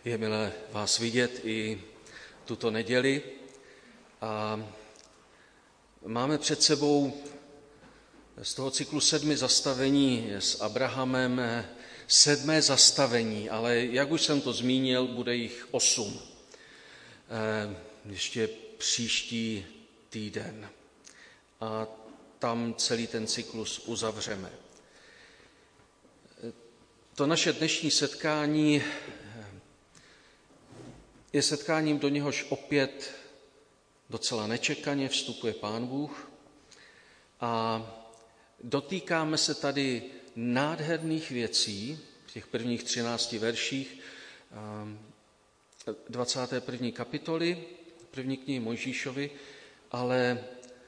Je milé vás vidět i tuto neděli a máme před sebou z toho cyklu 7 zastavení s Abrahamem 7. zastavení, ale jak už jsem to zmínil, bude jich 8. Ještě příští týden a tam celý ten cyklus uzavřeme. To naše dnešní setkání je setkáním, do něhož opět docela nečekaně vstupuje Pán Bůh a dotýkáme se tady nádherných věcí v těch prvních 13 verších 21. kapitoly, první knihy Mojžíšovi, ale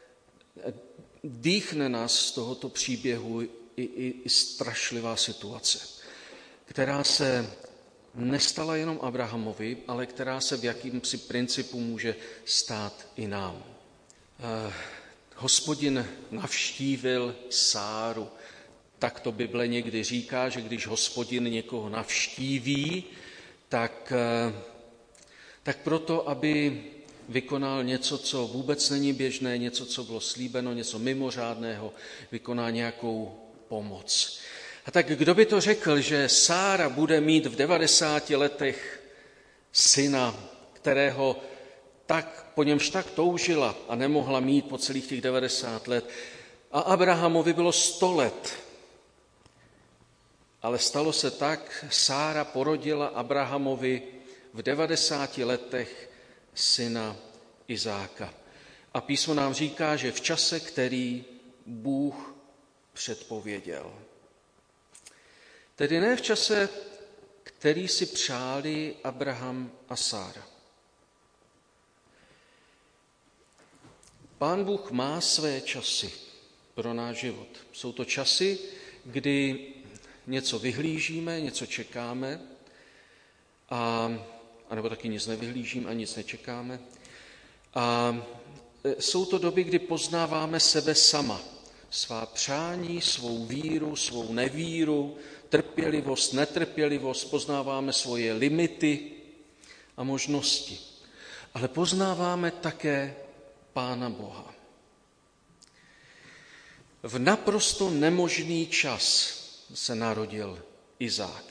dýchne nás z tohoto příběhu i strašlivá situace, která se nestala jenom Abrahamovi, ale která se v jakýmsi principu může stát i nám. Hospodin navštívil Sáru. Tak to Bible někdy říká, že když Hospodin někoho navštíví, tak proto, aby vykonal něco, co vůbec není běžné, něco, co bylo slíbeno, něco mimořádného, vykoná nějakou pomoc. A tak kdo by to řekl, že Sára bude mít v 90 letech syna, kterého po němž tak toužila a nemohla mít po celých těch 90 let. A Abrahamovi bylo 100 let. Ale stalo se tak, Sára porodila Abrahamovi v 90 letech syna Izáka. A písmo nám říká, že v čase, který Bůh předpověděl. Tedy ne v čase, který si přáli Abraham a Sára. Pán Bůh má své časy pro náš život. Jsou to časy, kdy něco vyhlížíme, něco čekáme, anebo taky nic nevyhlížíme a nic nečekáme. A jsou to doby, kdy poznáváme sebe sama, svá přání, svou víru, svou nevíru, trpělivost, netrpělivost, poznáváme svoje limity a možnosti. Ale poznáváme také Pána Boha. V naprosto nemožný čas se narodil Izák.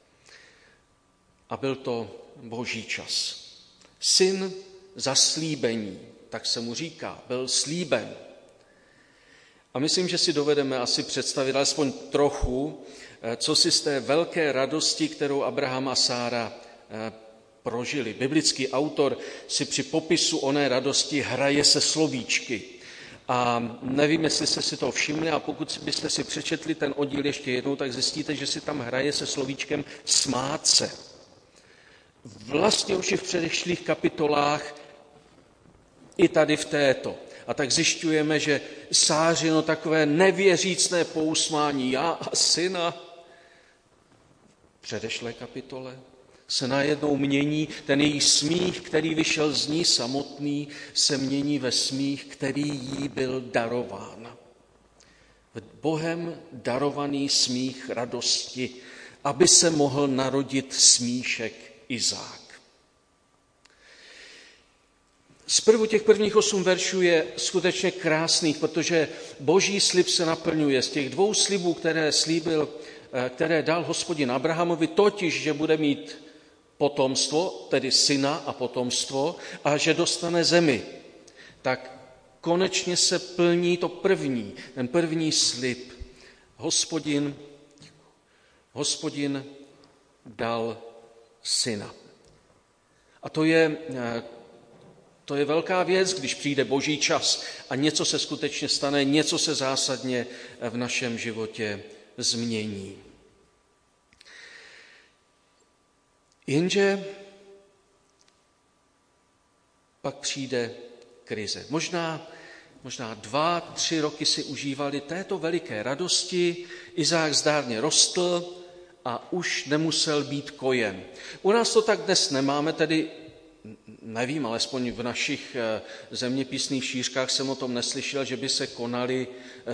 A byl to Boží čas. Syn zaslíbení, tak se mu říká, byl slíben. A myslím, že si dovedeme asi představit alespoň trochu, co si z té velké radosti, kterou Abraham a Sára prožili. Biblický autor si při popisu oné radosti hraje se slovíčky. A nevím, jestli jste si to všimli, a pokud byste si přečetli ten oddíl ještě jednou, tak zjistíte, že si tam hraje se slovíčkem smát se. Vlastně už i v předešlých kapitolách, i tady v této. A tak zjišťujeme, že Sářino takové nevěřícné pousmání já a syna v předešlé kapitole se najednou mění, ten její smích, který vyšel z ní samotný, se mění ve smích, který jí byl darován. Bohem darovaný smích radosti, aby se mohl narodit smíšek Izák. Zprvu těch prvních 8 veršů je skutečně krásných, protože Boží slib se naplňuje. Z těch 2 slibů, které dal Hospodin Abrahamovi, totiž, že bude mít potomstvo, tedy syna a potomstvo, a že dostane zemi, tak konečně se plní ten první slib. Hospodin dal syna. A to je velká věc, když přijde Boží čas a něco se skutečně stane, něco se zásadně v našem životě změní. Jenže pak přijde krize. Možná 2-3 roky si užívali této veliké radosti, Izák zdárně rostl a už nemusel být kojen. U nás to tak dnes nemáme, tedy nevím, alespoň v našich zeměpisných šířkách jsem o tom neslyšel, že by se konaly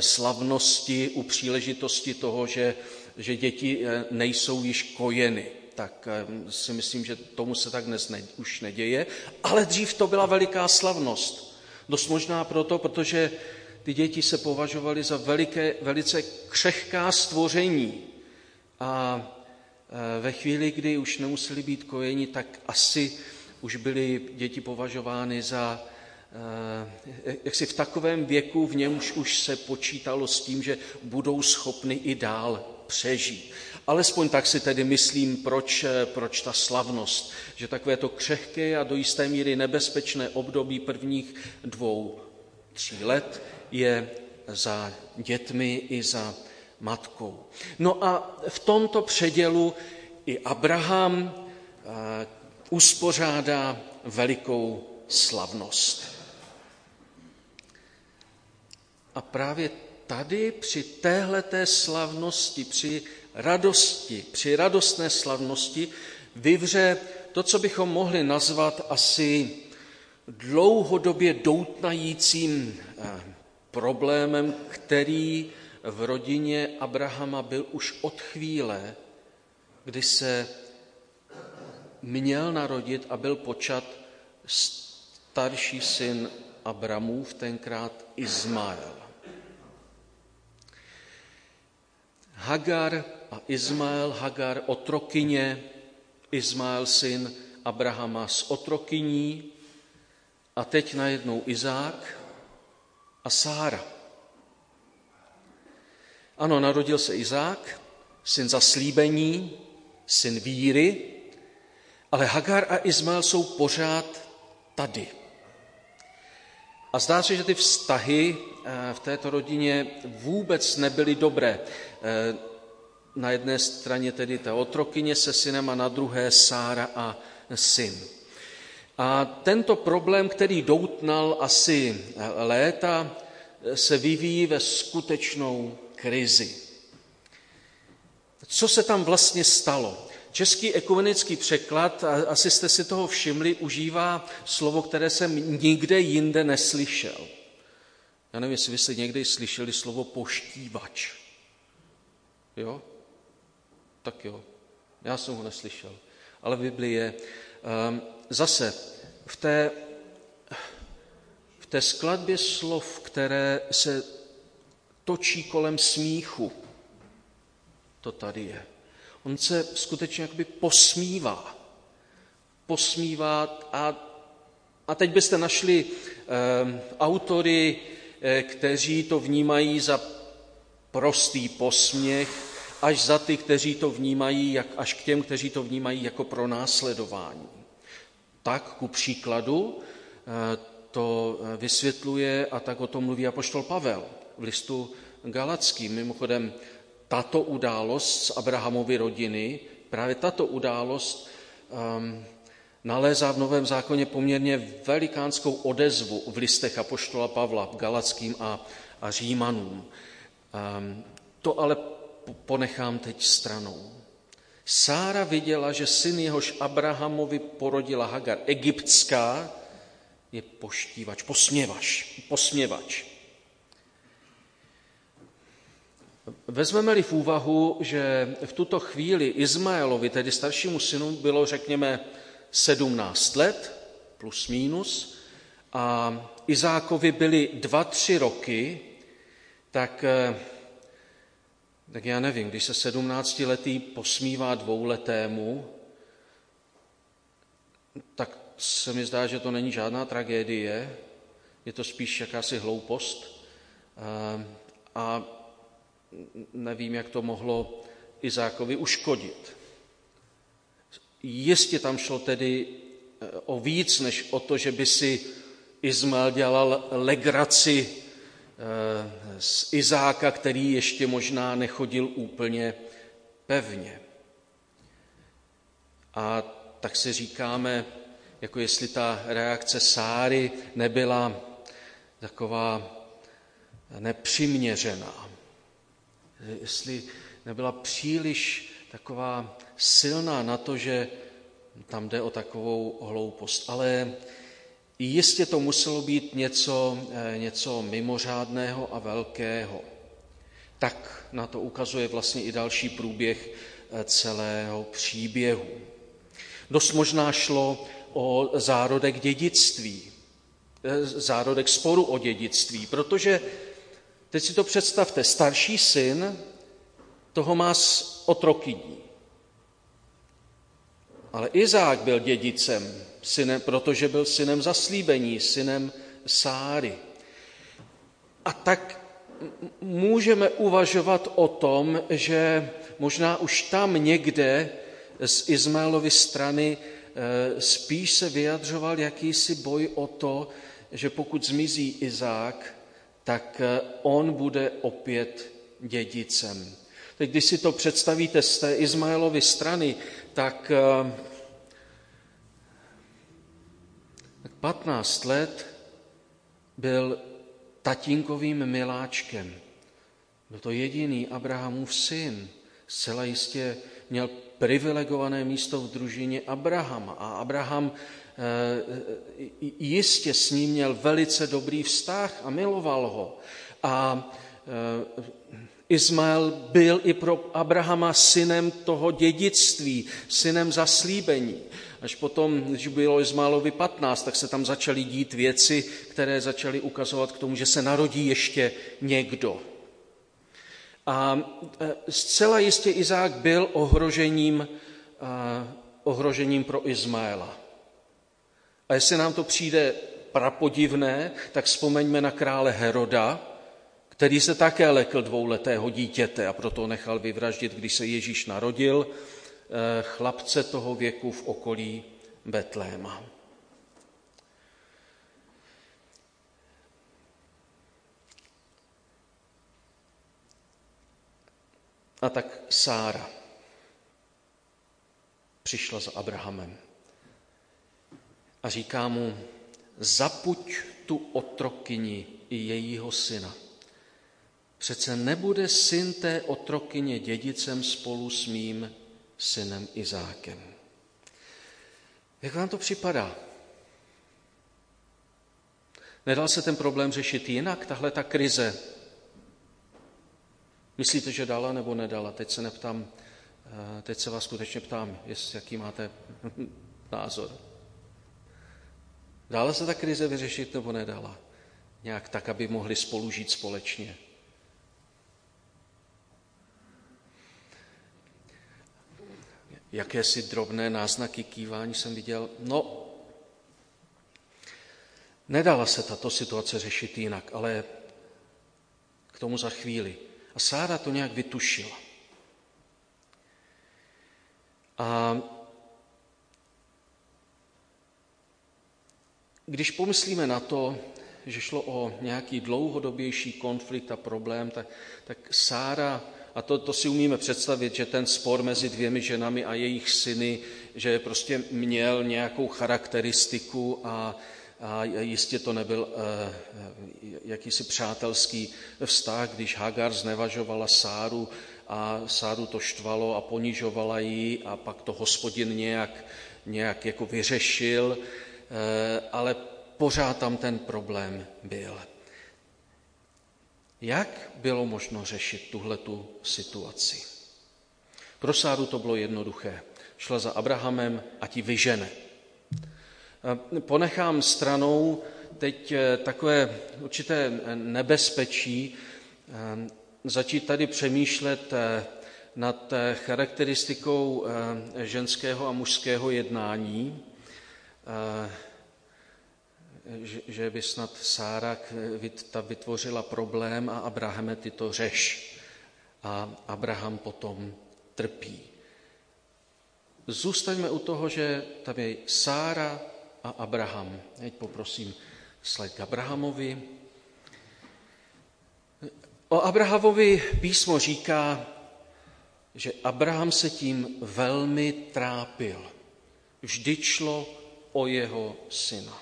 slavnosti u příležitosti toho, že děti nejsou již kojeny. tak si myslím, že tomu se tak dnes už neděje, ale dřív to byla veliká slavnost. Dost možná proto, protože ty děti se považovaly za velice křehká stvoření a ve chvíli, kdy už nemuseli být kojeni, tak asi už byly děti považovány za jaksi v takovém věku, v němž už se počítalo s tím, že budou schopny i dál přežít. Alespoň tak si tedy myslím, proč ta slavnost, že takové to křehké a do jisté míry nebezpečné období prvních 2-3 let je za dětmi i za matkou. No a v tomto předělu i Abraham uspořádá velikou slavnost. A právě tady při téhleté slavnosti, při radostné slavnosti vyvře to, co bychom mohli nazvat asi dlouhodobě doutnajícím problémem, který v rodině Abrahama byl už od chvíle, kdy se měl narodit a byl počat starší syn Abramův, tenkrát Izmael. Hagar a Izmael, Hagar otrokyně, Izmael syn Abrahama s otrokyní a teď najednou Izák a Sára. Ano, narodil se Izák, syn zaslíbení, syn víry, ale Hagar a Izmael jsou pořád tady. A zdá se, že ty vztahy v této rodině vůbec nebyly dobré. Na jedné straně tedy ta otrokyně se synem a na druhé Sára a syn. A tento problém, který doutnal asi léta, se vyvíjí ve skutečnou krizi. Co se tam vlastně stalo? Český ekumenický překlad, asi jste si toho všimli, užívá slovo, které jsem nikde jinde neslyšel. Já nevím, jestli vy jste někdy slyšeli slovo poštívač. Jo? Tak jo, já jsem ho neslyšel. Ale v Biblii je. Zase v té skladbě slov, které se točí kolem smíchu, to tady je. On se skutečně jakoby posmívá a teď byste našli autory, kteří to vnímají za prostý posměch, až za ty, kteří to vnímají, až k těm, kteří to vnímají jako pronásledování. Tak ku příkladu to vysvětluje a tak o tom mluví apoštol Pavel v listu Galatským. Mimochodem, tato událost z Abrahamovy rodiny, právě tato událost nalézá v Novém zákoně poměrně velikánskou odezvu v listech apoštola Pavla Galatským a Římanům. To ale ponechám teď stranou. Sára viděla, že syn, jehož Abrahamovi porodila Hagar egyptská, je poštívač, posměvač. Vezmeme-li v úvahu, že v tuto chvíli Izmaelovi, tedy staršímu synu, bylo řekněme 17 let, plus minus, a Izákovi byly 2-3 roky, tak já nevím, když se 17letý posmívá 2letému, tak se mi zdá, že to není žádná tragédie, je to spíš jakási hloupost a nevím, jak to mohlo Izákovi uškodit. Jistě tam šlo tedy o víc, než o to, že by si Izmael dělal legraci z Izáka, který ještě možná nechodil úplně pevně. A tak si říkáme, jako jestli ta reakce Sáry nebyla taková nepřiměřená, jestli nebyla příliš taková silná na to, že tam jde o takovou hloupost. Ale jistě to muselo být něco mimořádného a velkého. Tak na to ukazuje vlastně i další průběh celého příběhu. Dost možná šlo o zárodek dědictví, zárodek sporu o dědictví, protože teď si to představte, starší syn toho má s otrokyní. Ale Izák byl dědicem, protože byl synem zaslíbení, synem Sáry. A tak můžeme uvažovat o tom, že možná už tam někde z Izmaelovy strany spíš se vyjadřoval jakýsi boj o to, že pokud zmizí Izák, tak on bude opět dědicem. Teď, když si to představíte z té Izmaelovy strany, tak 15 let byl tatínkovým miláčkem. Byl to jediný Abrahamův syn. Zcela jistě měl privilegované místo v družině Abrahama. A Abraham jistě s ním měl velice dobrý vztah a miloval ho. A Izmael byl i pro Abrahama synem toho dědictví, synem zaslíbení. Až potom, když bylo Izmaelovi 15, tak se tam začaly dít věci, které začaly ukazovat k tomu, že se narodí ještě někdo. A zcela jistě Izák byl ohrožením pro Izmaela. A jestli nám to přijde prapodivné, tak vzpomeňme na krále Heroda, který se také lekl 2letého dítěte a proto nechal vyvraždit, když se Ježíš narodil, chlapce toho věku v okolí Betléma. A tak Sára přišla za Abrahamem a říká mu, zapuď tu otrokyni i jejího syna. Přece nebude syn té otrokyně dědicem spolu s mým synem Izákem. Jak vám to připadá? Nedal se ten problém řešit jinak, tahle ta krize? Myslíte, že dala nebo nedala? Teď se vás skutečně ptám, jaký máte názor. Dala se ta krize vyřešit nebo nedala? Nějak tak, aby mohli spolu žít společně. Jakési drobné náznaky kývání jsem viděl. No, nedala se tato situace řešit jinak, ale k tomu za chvíli. A Sára to nějak vytušila. A když pomyslíme na to, že šlo o nějaký dlouhodobější konflikt a problém, tak Sára, a to si umíme představit, že ten spor mezi dvěmi ženami a jejich syny, že prostě měl nějakou charakteristiku a jistě to nebyl jakýsi přátelský vztah, když Hagar znevažovala Sáru a Sáru to štvalo a ponižovala ji a pak to Hospodin nějak jako vyřešil, ale pořád tam ten problém byl. Jak bylo možno řešit tuhletu situaci? Pro Sáru to bylo jednoduché. Šla za Abrahamem a ti vyžene. Ponechám stranou teď takové určité nebezpečí začít tady přemýšlet nad charakteristikou ženského a mužského jednání, že by snad Sára vytvořila problém a Abrahame ty to řeš. A Abraham potom trpí. Zůstaňme u toho, že tam je Sára a Abraham. Teď poprosím slide k Abrahamovi. O Abrahamovi písmo říká, že Abraham se tím velmi trápil. Vždy šlo o jeho syna.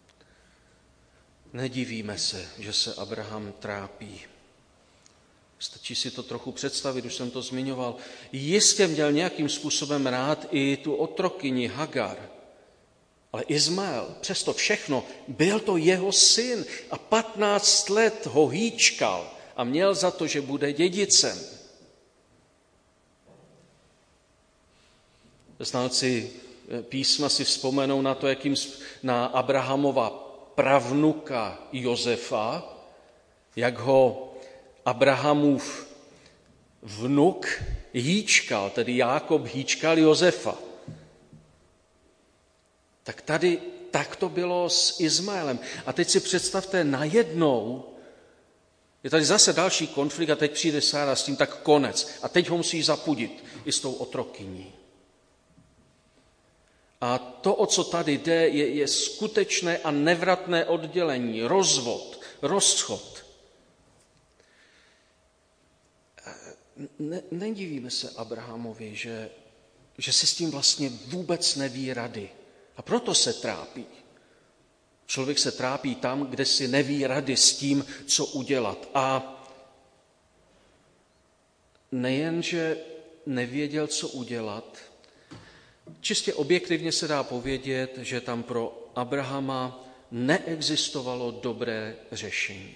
Nedivíme se, že se Abraham trápí. Stačí si to trochu představit, už jsem to zmiňoval. Jistě měl nějakým způsobem rád i tu otrokyni Hagar. Ale Izmael, přesto všechno, byl to jeho syn a 15 let ho hýčkal a měl za to, že bude dědicem. Znalci písma si vzpomenou na to, na Abrahamova pravnuka Josefa, jak ho Abrahamův vnuk hýčkal, tedy Jákob hýčkal Josefa. Tak tady tak to bylo s Izmaelem. A teď si představte, najednou je tady zase další konflikt a teď přijde Sára s tím, tak konec. A teď ho musí zapudit i s tou otrokyní. A to, o co tady jde, je skutečné a nevratné oddělení, rozvod, rozchod. Nedivíme se Abrahamovi, že si s tím vlastně vůbec neví rady. A proto se trápí. Člověk se trápí tam, kde si neví rady s tím, co udělat. A nejenže nevěděl, co udělat, čistě objektivně se dá povědět, že tam pro Abrahama neexistovalo dobré řešení.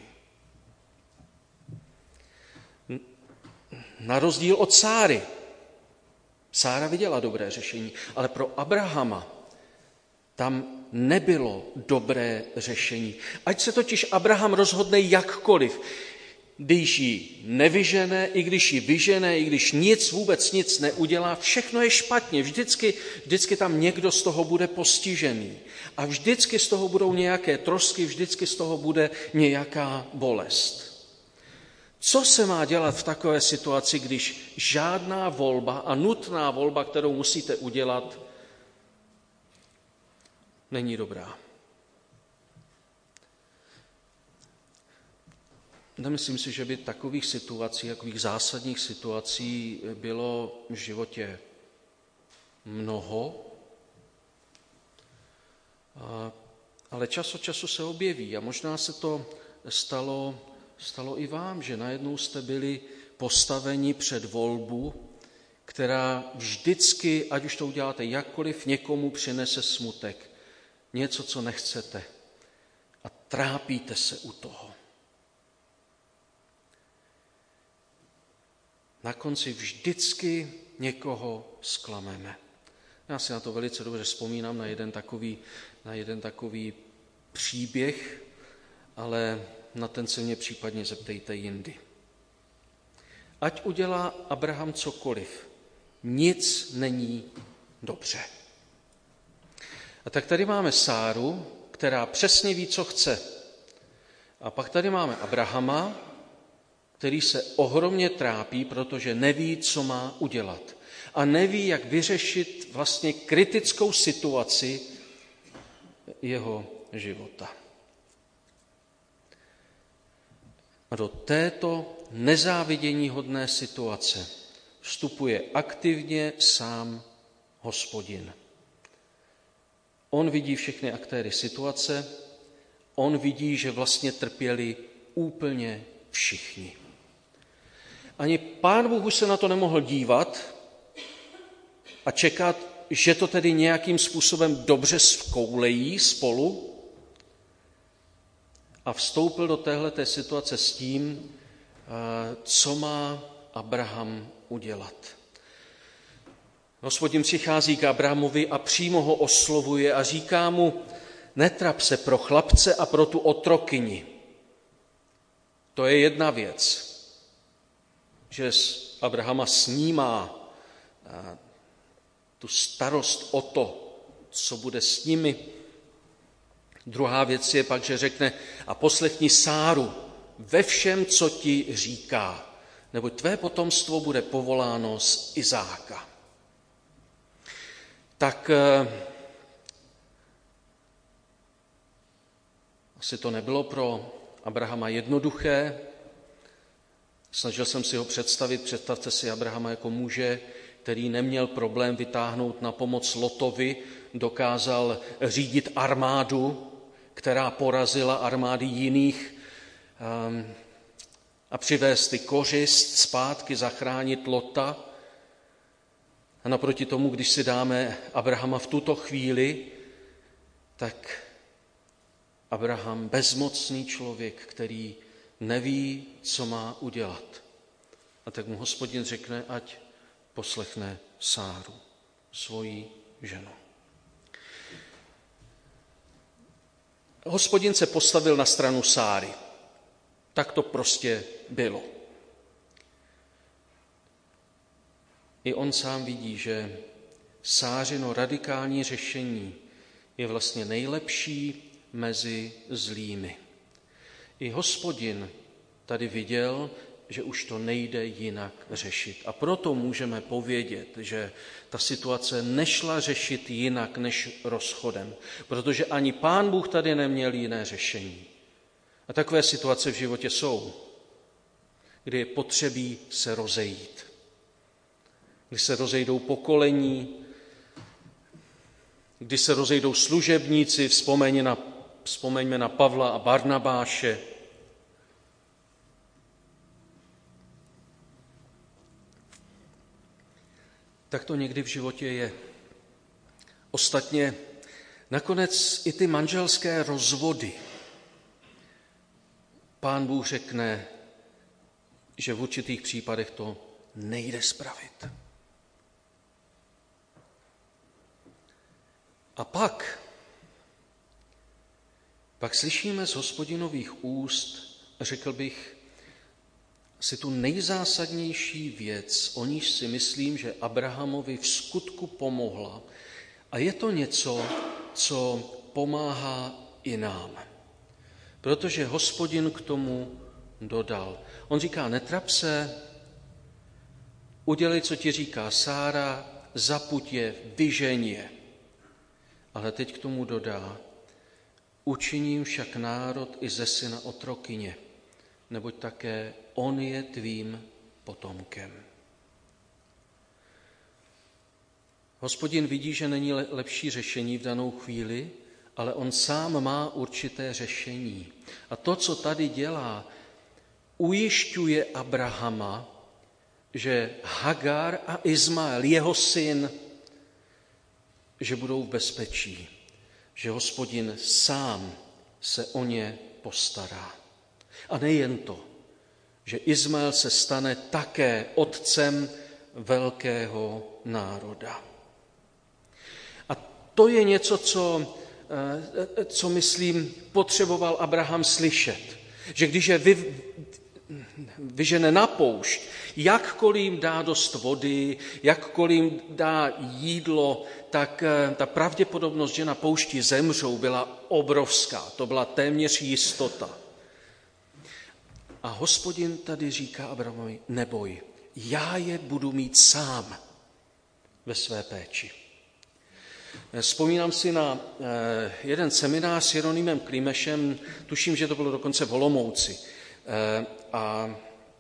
Na rozdíl od Sáry. Sára viděla dobré řešení, ale pro Abrahama tam nebylo dobré řešení. Ať se totiž Abraham rozhodne jakkoliv, když ji nevyžene, i když ji vyžene, i když vůbec nic neudělá, všechno je špatně. Vždycky tam někdo z toho bude postižený. A vždycky z toho budou nějaké trosky, vždycky z toho bude nějaká bolest. Co se má dělat v takové situaci, když žádná volba a nutná volba, kterou musíte udělat, není dobrá? Nemyslím si, že by takových situací, takových zásadních situací bylo v životě mnoho, ale čas od času se objeví a možná se to stalo i vám, že najednou jste byli postaveni před volbu, která vždycky, ať už to uděláte jakkoliv, někomu přinese smutek, něco, co nechcete a trápíte se u toho. Na konci vždycky někoho zklameme. Já si na to velice dobře vzpomínám na jeden takový příběh, ale na ten se mě případně zeptejte jindy. Ať udělá Abraham cokoliv, nic není dobře. A tak tady máme Sáru, která přesně ví, co chce. A pak tady máme Abrahama, který se ohromně trápí, protože neví, co má udělat. A neví, jak vyřešit vlastně kritickou situaci jeho života. A do této nezáviděníhodné situace vstupuje aktivně sám Hospodin. On vidí všechny aktéry situace, on vidí, že vlastně trpěli úplně všichni. Ani Pán Bůh už se na to nemohl dívat a čekat, že to tedy nějakým způsobem dobře zkoulejí spolu a vstoupil do téhleté situace s tím, co má Abraham udělat. Hospodin přichází k Abrahamovi a přímo ho oslovuje a říká mu, netrap se pro chlapce a pro tu otrokyni. To je jedna věc, že z Abrahama snímá tu starost o to, co bude s nimi. Druhá věc je pak, že řekne a poslechni Sáru ve všem, co ti říká, neboť tvé potomstvo bude povoláno z Izáka. Tak asi to nebylo pro Abrahama jednoduché. Snažil jsem si ho představit, představte si Abrahama jako muže, který neměl problém vytáhnout na pomoc Lotovi, dokázal řídit armádu, která porazila armády jiných a přivést ty kořist zpátky, zachránit Lota. A naproti tomu, když si dáme Abrahama v tuto chvíli, tak Abraham bezmocný člověk, který neví, co má udělat. A tak mu Hospodin řekne, ať poslechne Sáru. svoji ženu. Hospodin se postavil na stranu Sáry. Tak to prostě bylo. I on sám vidí, že Sářino radikální řešení je vlastně nejlepší mezi zlými. I Hospodin tady viděl, že už to nejde jinak řešit. A proto můžeme povědět, že ta situace nešla řešit jinak než rozchodem, protože ani Pán Bůh tady neměl jiné řešení. A takové situace v životě jsou, kdy je potřebí se rozejít. Kdy se rozejdou pokolení, kdy se rozejdou služebníci, vzpomeňme na Pavla a Barnabáše. Tak to někdy v životě je. Ostatně nakonec i ty manželské rozvody. Pán Bůh řekne, že v určitých případech to nejde spravit. A pak slyšíme z Hospodinových úst, řekl bych, asi tu nejzásadnější věc, o níž si myslím, že Abrahamovi v skutku pomohla. A je to něco, co pomáhá i nám. Protože Hospodin k tomu dodal. On říká, netrap se, udělej, co ti říká Sára, zapuť je, vyžeň je. Ale teď k tomu dodá, učiním však národ i ze syna otrokyně, neboť také on je tvým potomkem. Hospodin vidí, že není lepší řešení v danou chvíli, ale on sám má určité řešení. A to, co tady dělá, ujišťuje Abrahama, že Hagar a Izmael, jeho syn, že budou v bezpečí, že Hospodin sám se o ně postará. A nejen to, že Izmael se stane také otcem velkého národa. A to je něco, co myslím, potřeboval Abraham slyšet. Že když je vyžene na poušť, jakkoliv jim dá dost vody, jakkoliv jim dá jídlo, tak ta pravděpodobnost, že na poušti zemřou, byla obrovská. To byla téměř jistota. A Hospodin tady říká Abrahamovi, neboj, já je budu mít sám ve své péči. Vzpomínám si na jeden seminář s Jeronýmem Klimešem, tuším, že to bylo dokonce v Olomouci. A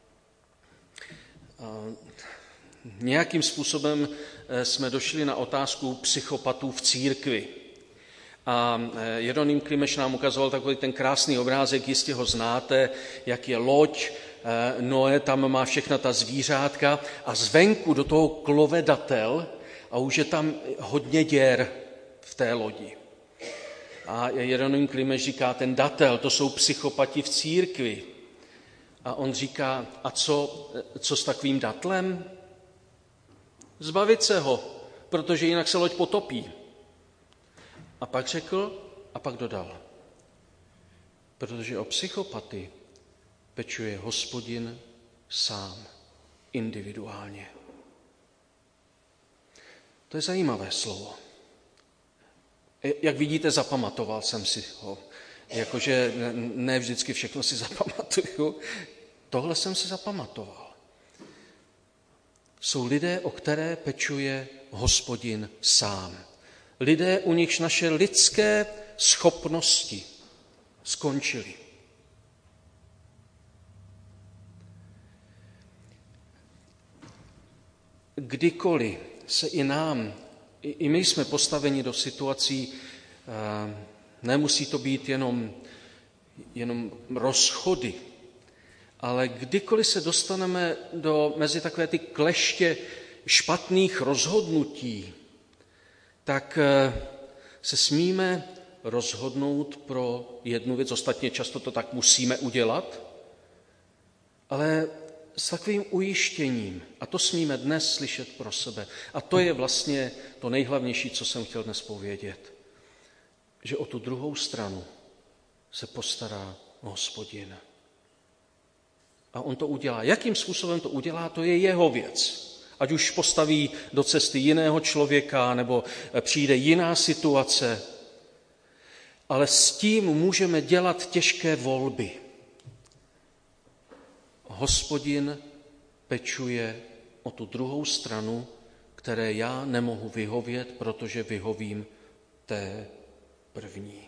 nějakým způsobem jsme došli na otázku psychopatů v církvi. A Jeroným Klimeš nám ukazoval takový ten krásný obrázek, jistě ho znáte, jak je loď, Noé tam má všechna ta zvířátka a zvenku do toho klove datel a už je tam hodně děr v té lodi. A Jeroným Klimeš říká, ten datel, to jsou psychopati v církvi. A on říká, a co s takovým datlem? Zbavit se ho, protože jinak se loď potopí. A pak řekl, a pak dodal, protože o psychopaty pečuje Hospodin sám, individuálně. To je zajímavé slovo. Jak vidíte, zapamatoval jsem si ho. Jakože ne vždycky všechno si zapamatuju. Tohle jsem si zapamatoval. Jsou lidé, o které pečuje Hospodin sám. Lidé, u nichž naše lidské schopnosti skončily. Kdykoliv se i nám, i my jsme postaveni do situací, nemusí to být jenom rozchody, ale kdykoliv se dostaneme mezi takové ty kleště špatných rozhodnutí, tak se smíme rozhodnout pro jednu věc, ostatně často to tak musíme udělat, ale s takovým ujištěním, a to smíme dnes slyšet pro sebe, a to je vlastně to nejhlavnější, co jsem chtěl dnes povědět, že o tu druhou stranu se postará Hospodin. A on to udělá. Jakým způsobem to udělá, to je jeho věc. Ať už postaví do cesty jiného člověka, nebo přijde jiná situace, ale s tím můžeme dělat těžké volby. Hospodin pečuje o tu druhou stranu, které já nemohu vyhovět, protože vyhovím té první.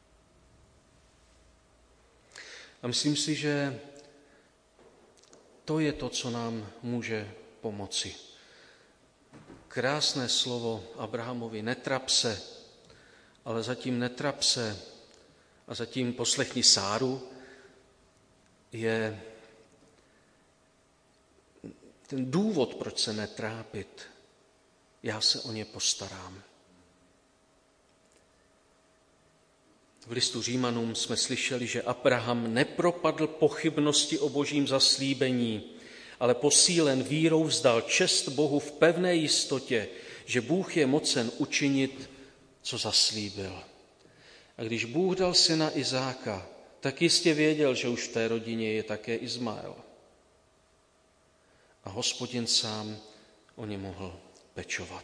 A myslím si, že to je to, co nám může pomoci. Krásné slovo Abrahamovi, netrap se, ale zatím netrap se a zatím poslechni Sáru, je ten důvod, proč se netrápit. Já se o ně postarám. V listu Římanům jsme slyšeli, že Abraham nepropadl pochybnosti o božím zaslíbení, ale posílen vírou vzdal čest Bohu v pevné jistotě, že Bůh je mocen učinit, co zaslíbil. A když Bůh dal syna Izáka, tak jistě věděl, že už v té rodině je také Izmael. A Hospodin sám o ně mohl pečovat.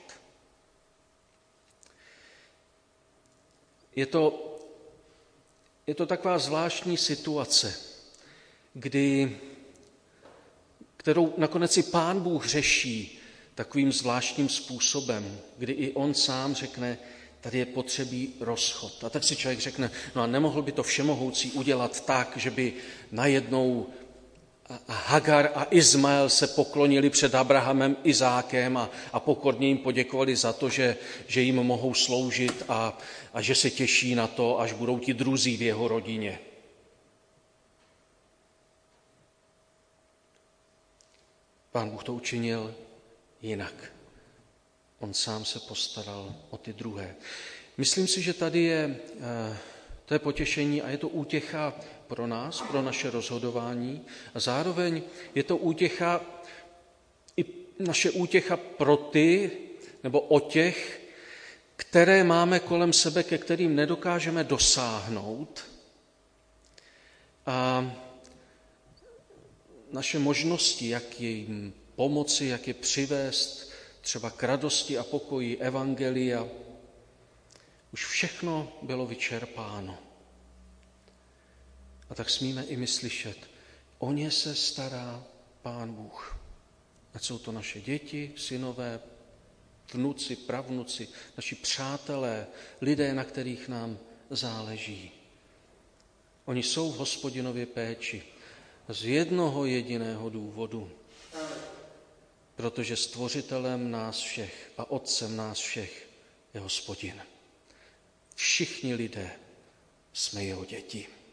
Je to taková zvláštní situace, kterou nakonec i Pán Bůh řeší takovým zvláštním způsobem, kdy i on sám řekne, tady je potřebný rozchod. A tak si člověk řekne, no a nemohl by to všemohoucí udělat tak, že by najednou Hagar a Izmael se poklonili před Abrahamem, Izákem a pokorně jim poděkovali za to, že jim mohou sloužit a že se těší na to, až budou ti druzí v jeho rodině. Pán Bůh to učinil jinak. On sám se postaral o ty druhé. Myslím si, že tady to je potěšení a je to útěcha pro nás, pro naše rozhodování a zároveň je to útěcha, i naše útěcha pro ty, nebo o těch, které máme kolem sebe, ke kterým nedokážeme dosáhnout. A naše možnosti, jak jim pomoci, jak je přivést třeba k radosti a pokoji evangelia, už všechno bylo vyčerpáno. A tak smíme i my slyšet, o ně se stará Pán Bůh. Ať jsou to naše děti, synové, vnuci, pravnuci, naši přátelé, lidé, na kterých nám záleží. Oni jsou v Hospodinově péči z jednoho jediného důvodu. Protože stvořitelem nás všech a otcem nás všech je Hospodin. Všichni lidé jsme jeho děti.